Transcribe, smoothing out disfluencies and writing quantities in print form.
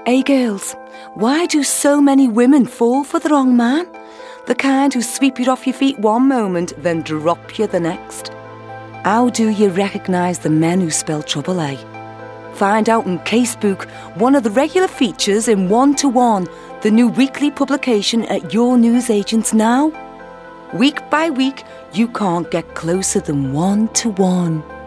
Hey girls, why do so many women fall for the wrong man? The kind who sweep you off your feet one moment, then drop you the next. How do you recognise the men who spell trouble, eh? Find out in Casebook, one of the regular features in 1-to-1, the new weekly publication at your newsagents now. Week by week, you can't get closer than 1-to-1.